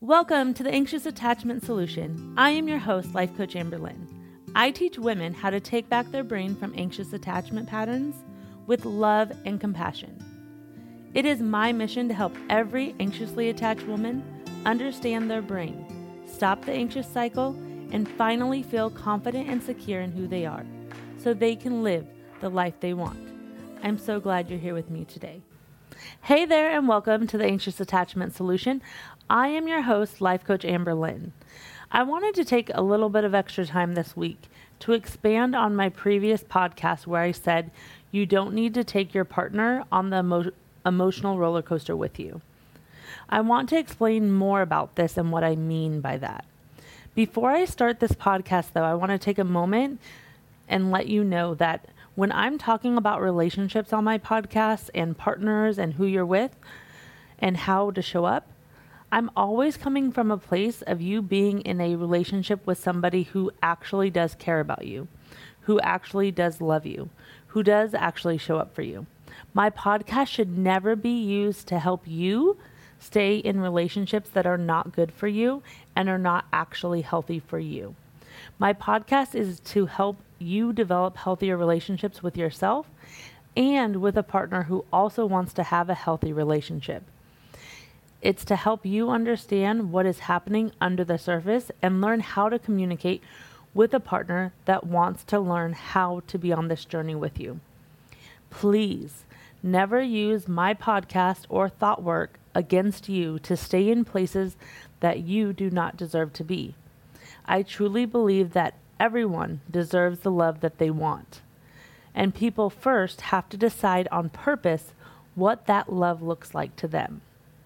Welcome to the Anxious Attachment Solution. I am your host, Life Coach Amber Lynn. I teach women how to take back their brain from anxious attachment patterns with love and compassion. It is my mission to help every anxiously attached woman understand their brain, stop the anxious cycle, and finally feel confident and secure in who they are so they can live the life they want. I'm so glad you're here with me today. Hey there, and welcome to the Anxious Attachment Solution. I am your host, Life Coach Amber Lynn. I wanted to take a little bit of extra time this week to expand on my previous podcast where I said you don't need to take your partner on the emotional roller coaster with you. I want to explain more about this and what I mean by that. Before I start this podcast, though, I want to take a moment and let you know that when I'm talking about relationships on my podcast and partners and who you're with and how to show up, I'm always coming from a place of you being in a relationship with somebody who actually does care about you, who actually does love you, who does actually show up for you. My podcast should never be used to help you stay in relationships that are not good for you and are not actually healthy for you. My podcast is to help you develop healthier relationships with yourself and with a partner who also wants to have a healthy relationship. It's to help you understand what is happening under the surface and learn how to communicate with a partner that wants to learn how to be on this journey with you. Please never use my podcast or thought work against you to stay in places that you do not deserve to be. I truly believe that everyone deserves the love that they want. And people first have to decide on purpose what that love looks like to them.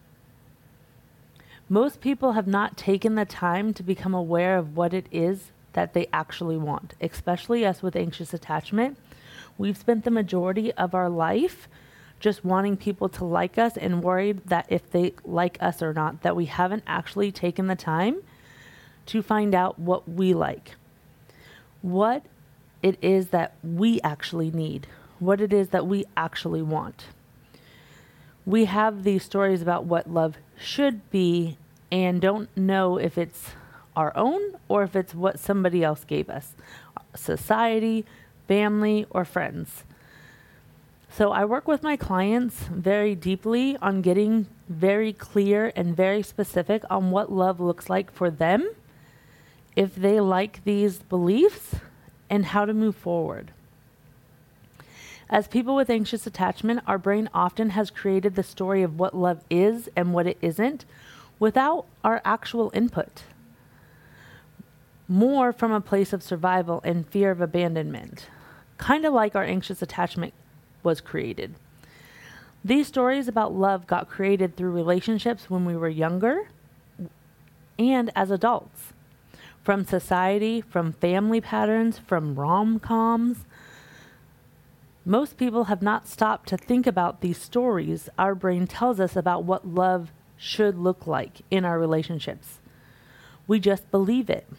Most people have not taken the time to become aware of what it is that they actually want, especially us with anxious attachment. We've spent the majority of our life just wanting people to like us and worried that if they like us or not, that we haven't actually taken the time to find out what we like, what it is that we actually need, what it is that we actually want. We have these stories about what love should be and don't know if it's our own or if it's what somebody else gave us, society, family, or friends. So I work with my clients very deeply on getting very clear and very specific on what love looks like for them, if they like these beliefs, and how to move forward. As people with anxious attachment, our brain often has created the story of what love is and what it isn't without our actual input. More from a place of survival and fear of abandonment, kind of like our anxious attachment was created. These stories about love got created through relationships when we were younger and as adults. From society, from family patterns, from rom-coms. Most people have not stopped to think about these stories our brain tells us about what love should look like in our relationships. We just believe it.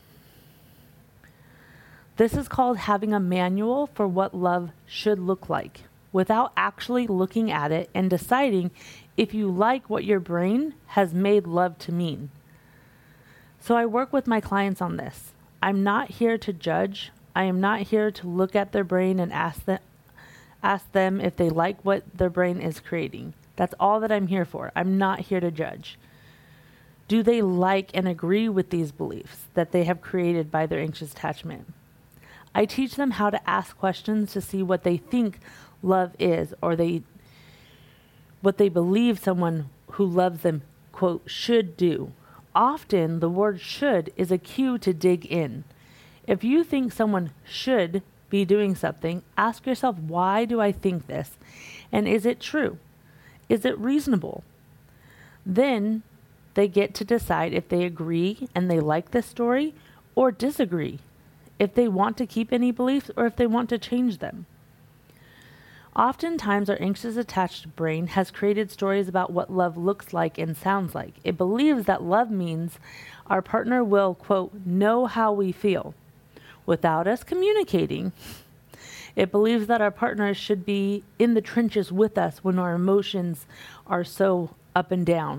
This is called having a manual for what love should look like without actually looking at it and deciding if you like what your brain has made love to mean. So I work with my clients on this. I'm not here to judge. I am not here to look at their brain and ask them if they like what their brain is creating. That's all that I'm here for. I'm not here to judge. Do they like and agree with these beliefs that they have created by their anxious attachment? I teach them how to ask questions to see what they think love is, or what they believe someone who loves them, quote, should do. Often, the word should is a cue to dig in. If you think someone should be doing something, ask yourself, why do I think this? And is it true? Is it reasonable? Then they get to decide if they agree and they like this story or disagree, if they want to keep any beliefs or if they want to change them. Oftentimes, our anxious attached brain has created stories about what love looks like and sounds like. It believes that love means our partner will, quote, know how we feel without us communicating. It believes that our partner should be in the trenches with us when our emotions are so up and down,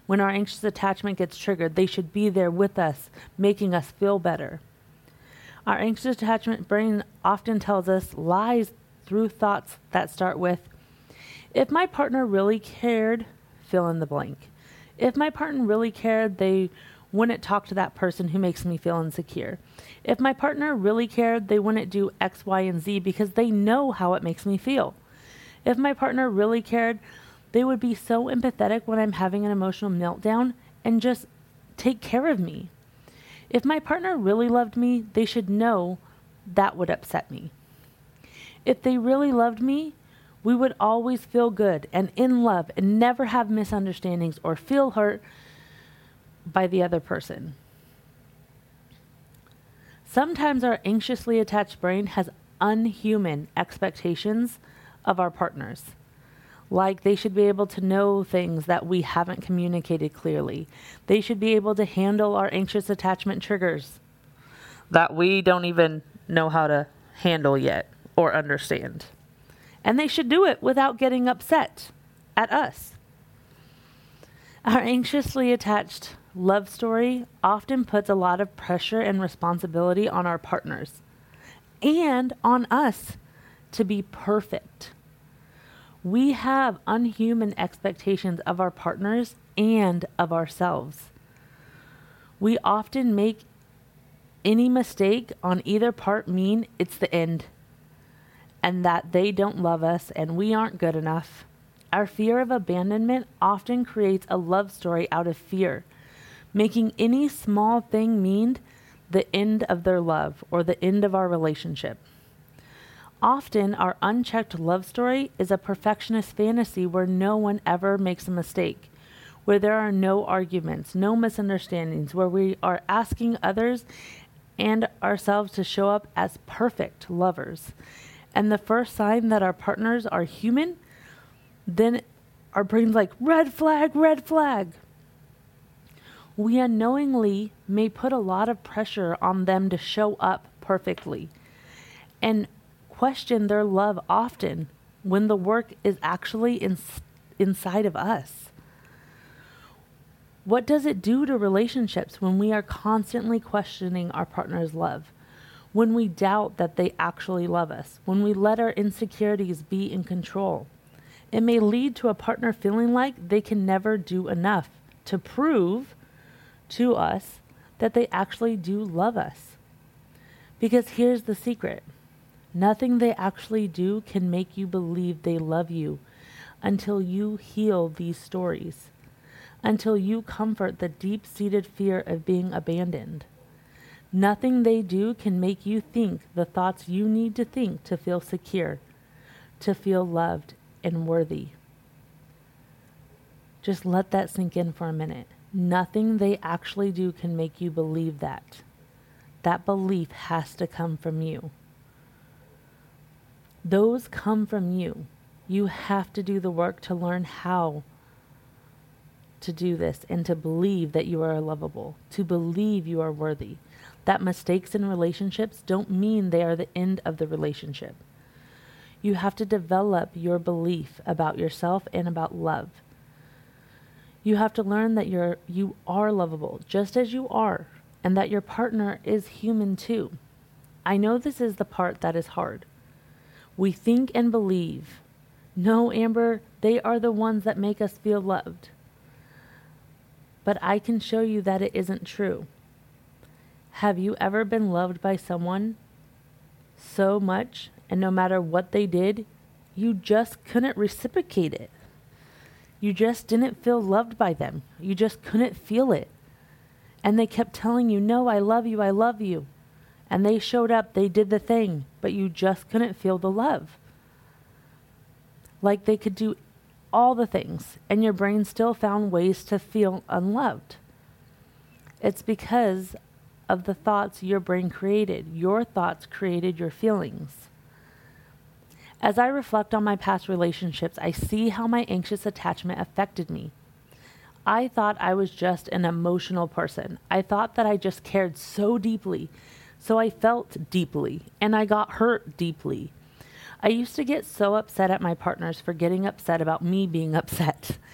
When our anxious attachment gets triggered, they should be there with us, making us feel better. Our anxious attachment brain often tells us lies through thoughts that start with, if my partner really cared, fill in the blank. If my partner really cared, they wouldn't talk to that person who makes me feel insecure. If my partner really cared, they wouldn't do X, Y, and Z because they know how it makes me feel. If my partner really cared, they would be so empathetic when I'm having an emotional meltdown and just take care of me. If my partner really loved me, they should know that would upset me. If they really loved me, we would always feel good and in love and never have misunderstandings or feel hurt by the other person. Sometimes our anxiously attached brain has unhuman expectations of our partners. Like they should be able to know things that we haven't communicated clearly. They should be able to handle our anxious attachment triggers that we don't even know how to handle yet or understand. And they should do it without getting upset at us. Our anxiously attached love story often puts a lot of pressure and responsibility on our partners and on us to be perfect. We have unhuman expectations of our partners and of ourselves. We often make any mistake on either part mean it's the end and that they don't love us and we aren't good enough. Our fear of abandonment often creates a love story out of fear, making any small thing mean the end of their love or the end of our relationship. Often, our unchecked love story is a perfectionist fantasy where no one ever makes a mistake, where there are no arguments, no misunderstandings, where we are asking others and ourselves to show up as perfect lovers. And the first sign that our partners are human, then our brain's like, red flag, red flag. We unknowingly may put a lot of pressure on them to show up perfectly and question their love often when the work is actually inside of us. What does it do to relationships when we are constantly questioning our partner's love? When we doubt that they actually love us? When we let our insecurities be in control? It may lead to a partner feeling like they can never do enough to prove to us that they actually do love us. Because here's the secret. Nothing they actually do can make you believe they love you until you heal these stories, until you comfort the deep-seated fear of being abandoned. Nothing they do can make you think the thoughts you need to think to feel secure, to feel loved and worthy. Just let that sink in for a minute. Nothing they actually do can make you believe that. That belief has to come from you. Those come from you. You have to do the work to learn how to do this and to believe that you are lovable, to believe you are worthy, that mistakes in relationships don't mean they are the end of the relationship. You have to develop your belief about yourself and about love. You have to learn that you are lovable just as you are, and that your partner is human too. I know this is the part that is hard. We think and believe, no, Amber, they are the ones that make us feel loved. But I can show you that it isn't true. Have you ever been loved by someone so much, and no matter what they did, you just couldn't reciprocate it? You just didn't feel loved by them. You just couldn't feel it. And they kept telling you, no, I love you, I love you. And they showed up, they did the thing, but you just couldn't feel the love. Like they could do all the things, and your brain still found ways to feel unloved. It's because of the thoughts your brain created. Your thoughts created your feelings. As I reflect on my past relationships, I see how my anxious attachment affected me. I thought I was just an emotional person. I thought that I just cared so deeply. So I felt deeply, and I got hurt deeply. I used to get so upset at my partners for getting upset about me being upset.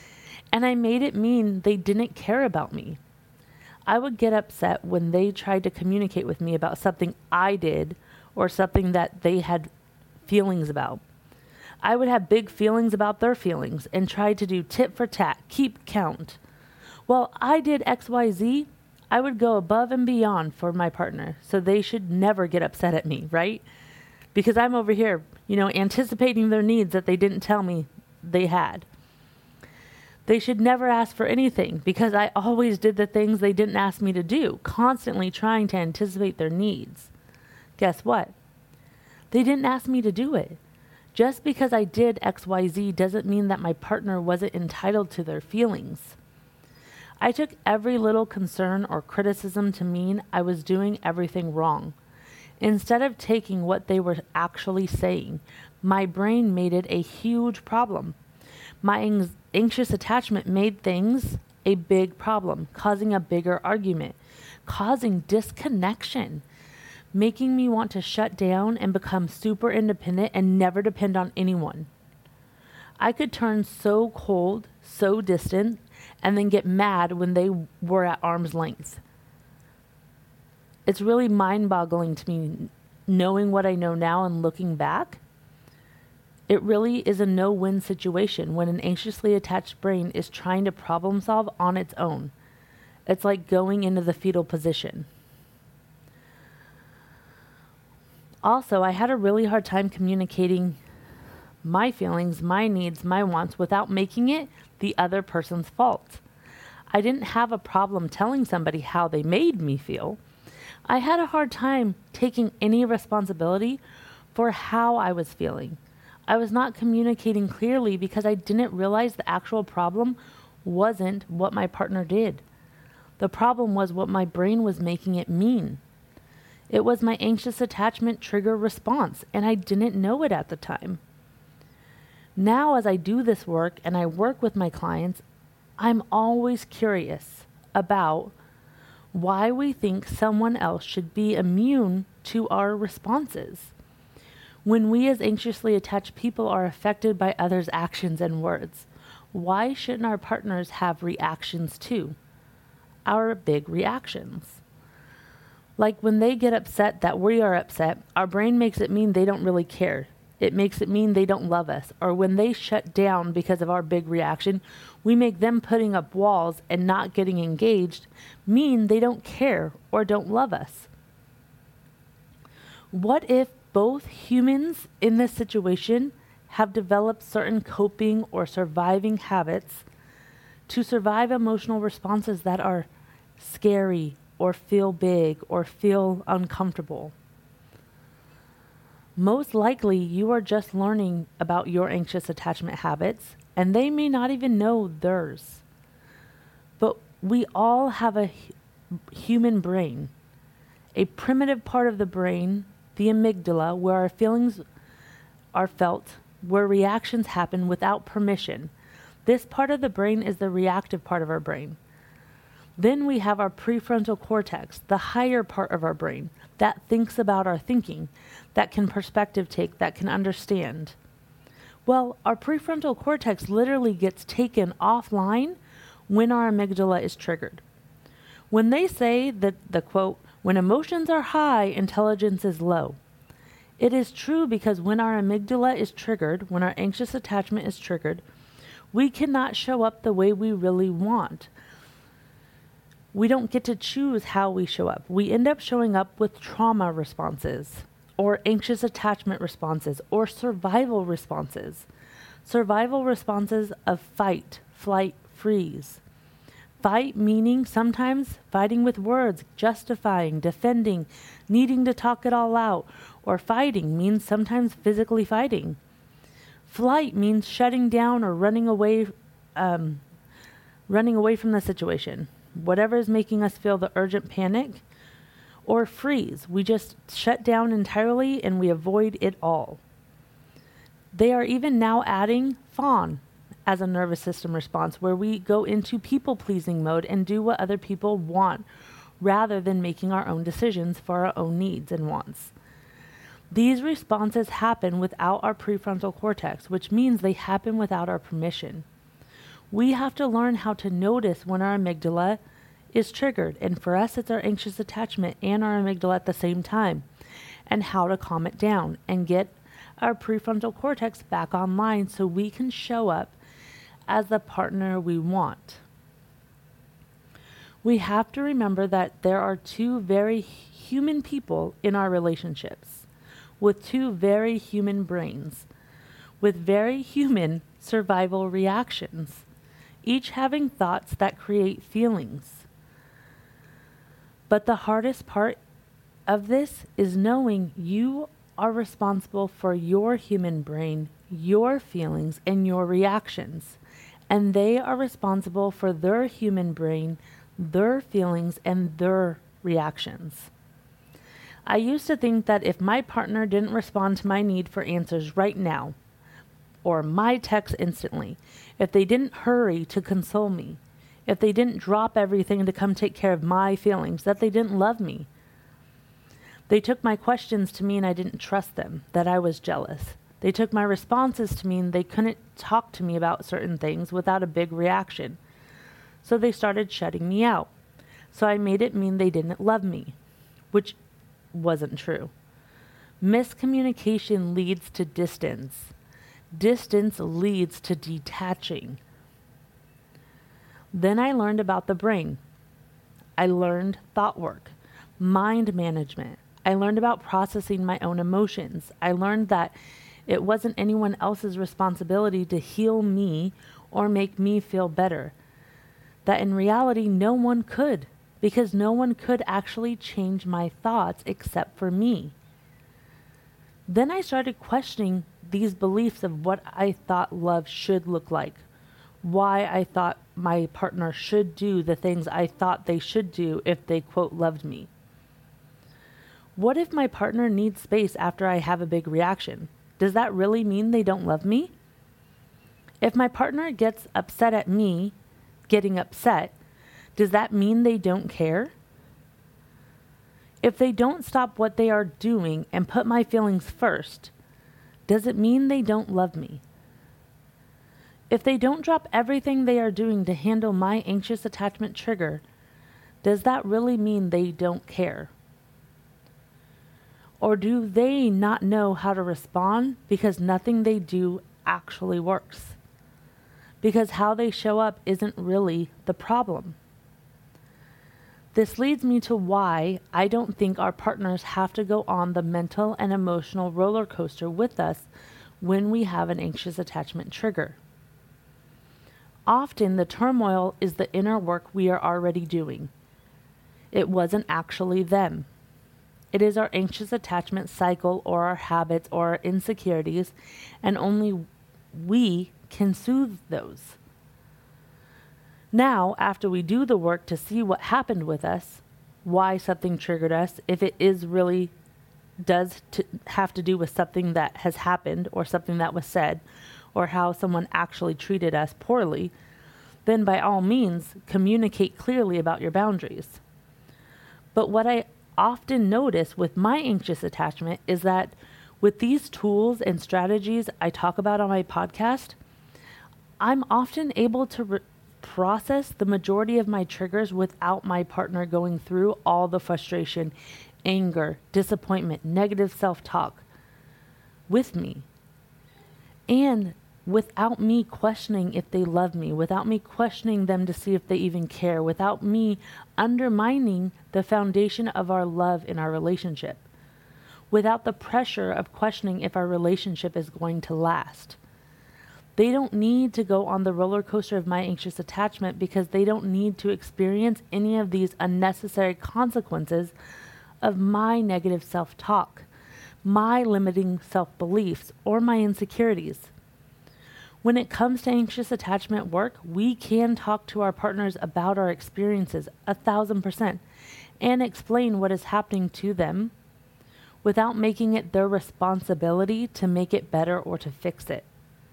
And I made it mean they didn't care about me. I would get upset when they tried to communicate with me about something I did or something that they had feelings about. I would have big feelings about their feelings and try to do tit for tat, keep count. Well, I did XYZ. I would go above and beyond for my partner, so they should never get upset at me, right? Because I'm over here, anticipating their needs that they didn't tell me they had. They should never ask for anything because I always did the things they didn't ask me to do, constantly trying to anticipate their needs. Guess what? They didn't ask me to do it. Just because I did XYZ doesn't mean that my partner wasn't entitled to their feelings. I took every little concern or criticism to mean I was doing everything wrong. Instead of taking what they were actually saying, my brain made it a huge problem. My anxious attachment made things a big problem, causing a bigger argument, causing disconnection, making me want to shut down and become super independent and never depend on anyone. I could turn so cold, so distant, and then get mad when they were at arm's length. It's really mind-boggling to me knowing what I know now and looking back. It really is a no-win situation when an anxiously attached brain is trying to problem solve on its own. It's like going into the fetal position. Also, I had a really hard time communicating my feelings, my needs, my wants without making it the other person's fault. I didn't have a problem telling somebody how they made me feel. I had a hard time taking any responsibility for how I was feeling. I was not communicating clearly because I didn't realize the actual problem wasn't what my partner did. The problem was what my brain was making it mean. It was my anxious attachment trigger response, and I didn't know it at the time. Now, as I do this work and I work with my clients, I'm always curious about why we think someone else should be immune to our responses. When we as anxiously attached people are affected by others' actions and words, why shouldn't our partners have reactions too? Our big reactions. Like when they get upset that we are upset, our brain makes it mean they don't really care. It makes it mean they don't love us. Or when they shut down because of our big reaction, we make them putting up walls and not getting engaged mean they don't care or don't love us. What if both humans in this situation have developed certain coping or surviving habits to survive emotional responses that are scary or feel big or feel uncomfortable? Most likely, you are just learning about your anxious attachment habits, and they may not even know theirs. But we all have a human brain, a primitive part of the brain, the amygdala, where our feelings are felt, where reactions happen without permission. This part of the brain is the reactive part of our brain. Then we have our prefrontal cortex, the higher part of our brain, that thinks about our thinking, that can perspective take, that can understand. Well, our prefrontal cortex literally gets taken offline when our amygdala is triggered. When they say that the quote, when emotions are high, intelligence is low. It is true because when our amygdala is triggered, when our anxious attachment is triggered, we cannot show up the way we really want. We don't get to choose how we show up. We end up showing up with trauma responses or anxious attachment responses or survival responses. Survival responses of fight, flight, freeze. Fight meaning sometimes fighting with words, justifying, defending, needing to talk it all out, or fighting means sometimes physically fighting. Flight means shutting down or running away from the situation. Whatever is making us feel the urgent panic, or freeze. We just shut down entirely and we avoid it all. They are even now adding fawn as a nervous system response, where we go into people-pleasing mode and do what other people want rather than making our own decisions for our own needs and wants. These responses happen without our prefrontal cortex, which means they happen without our permission. We have to learn how to notice when our amygdala is triggered. And for us, it's our anxious attachment and our amygdala at the same time, and how to calm it down and get our prefrontal cortex back online so we can show up as the partner we want. We have to remember that there are two very human people in our relationships, with two very human brains, with very human survival reactions, each having thoughts that create feelings. But the hardest part of this is knowing you are responsible for your human brain, your feelings, and your reactions. And they are responsible for their human brain, their feelings, and their reactions. I used to think that if my partner didn't respond to my need for answers right now, or my text instantly, if they didn't hurry to console me, if they didn't drop everything to come take care of my feelings, that they didn't love me. They took my questions to mean I didn't trust them, that I was jealous. They took my responses to mean they couldn't talk to me about certain things without a big reaction. So they started shutting me out. So I made it mean they didn't love me, which wasn't true. Miscommunication leads to distance. Distance leads to detaching. Then I learned about the brain. I learned thought work, mind management. I learned about processing my own emotions. I learned that it wasn't anyone else's responsibility to heal me or make me feel better. That in reality, no one could, because no one could actually change my thoughts except for me. Then I started questioning these beliefs of what I thought love should look like, why I thought my partner should do the things I thought they should do if they, quote, loved me. What if my partner needs space after I have a big reaction? Does that really mean they don't love me? If my partner gets upset at me getting upset, does that mean they don't care? If they don't stop what they are doing and put my feelings first, does it mean they don't love me? If they don't drop everything they are doing to handle my anxious attachment trigger, does that really mean they don't care? Or do they not know how to respond because nothing they do actually works? Because how they show up isn't really the problem. This leads me to why I don't think our partners have to go on the mental and emotional roller coaster with us when we have an anxious attachment trigger. Often the turmoil is the inner work we are already doing. It wasn't actually them. It is our anxious attachment cycle or our habits or our insecurities, and only we can soothe those. Now, after we do the work to see what happened with us, why something triggered us, if it is really does have to do with something that has happened or something that was said, or how someone actually treated us poorly, then by all means, communicate clearly about your boundaries. But what I often notice with my anxious attachment is that with these tools and strategies I talk about on my podcast, I'm often able to process the majority of my triggers without my partner going through all the frustration, anger, disappointment, negative self-talk with me. And without me questioning if they love me, without me questioning them to see if they even care, without me undermining the foundation of our love in our relationship, without the pressure of questioning if our relationship is going to last. They don't need to go on the roller coaster of my anxious attachment because they don't need to experience any of these unnecessary consequences of my negative self-talk, my limiting self-beliefs, or my insecurities. When it comes to anxious attachment work, we can talk to our partners about our experiences 1,000% and explain what is happening to them without making it their responsibility to make it better or to fix it.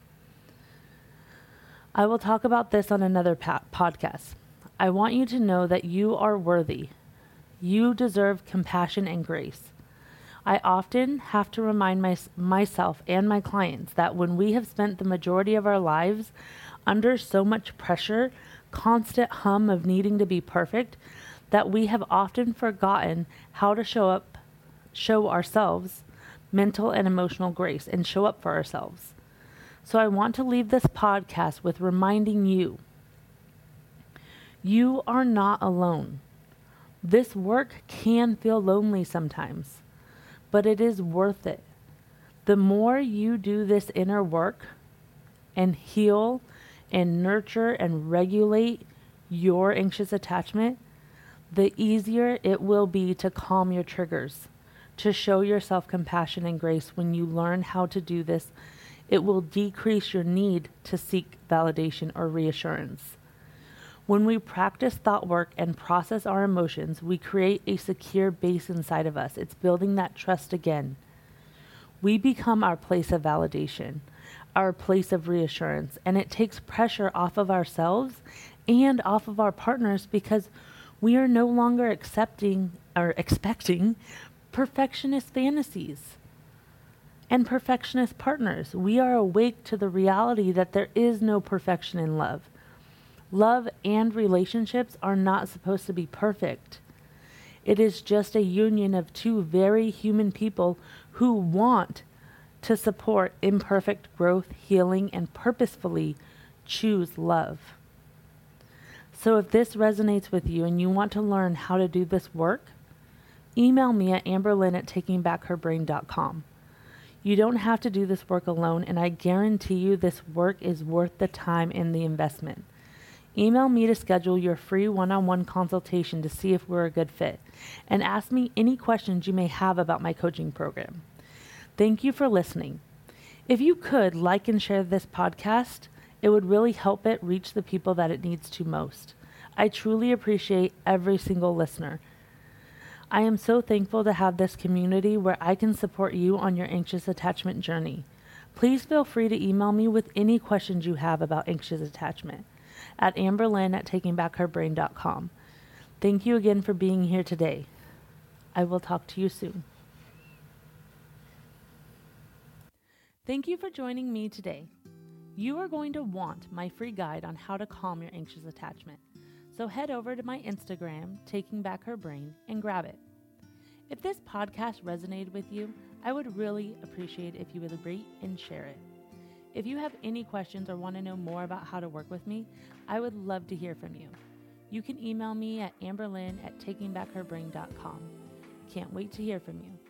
I will talk about this on another podcast. I want you to know that you are worthy. You deserve compassion and grace. I often have to remind myself and my clients that when we have spent the majority of our lives under so much pressure, constant hum of needing to be perfect, that we have often forgotten how to show ourselves mental and emotional grace, and show up for ourselves. So I want to leave this podcast with reminding you, you are not alone. This work can feel lonely sometimes, but it is worth it. The more you do this inner work and heal and nurture and regulate your anxious attachment, the easier it will be to calm your triggers, to show yourself compassion and grace. When you learn how to do this, it will decrease your need to seek validation or reassurance. When we practice thought work and process our emotions, we create a secure base inside of us. It's building that trust again. We become our place of validation, our place of reassurance, and it takes pressure off of ourselves and off of our partners, because we are no longer accepting or expecting perfectionist fantasies and perfectionist partners. We are awake to the reality that there is no perfection in love. Love and relationships are not supposed to be perfect. It is just a union of two very human people who want to support imperfect growth, healing, and purposefully choose love. So if this resonates with you and you want to learn how to do this work, email me at amberlynn@takingbackherbrain.com. You don't have to do this work alone, and I guarantee you this work is worth the time and the investment. Email me to schedule your free one-on-one consultation to see if we're a good fit, and ask me any questions you may have about my coaching program. Thank you for listening. If you could like and share this podcast, it would really help it reach the people that it needs to most. I truly appreciate every single listener. I am so thankful to have this community where I can support you on your anxious attachment journey. Please feel free to email me with any questions you have about anxious attachment at amberlynn@takingbackherbrain.com. Thank you again for being here today. I will talk to you soon. Thank you for joining me today. You are going to want my free guide on how to calm your anxious attachment. So head over to my Instagram, Taking Back Her Brain, and grab it. If this podcast resonated with you, I would really appreciate if you would rate and share it. If you have any questions or want to know more about how to work with me, I would love to hear from you. You can email me at amberlynn@takingbackherbrain.com. Can't wait to hear from you.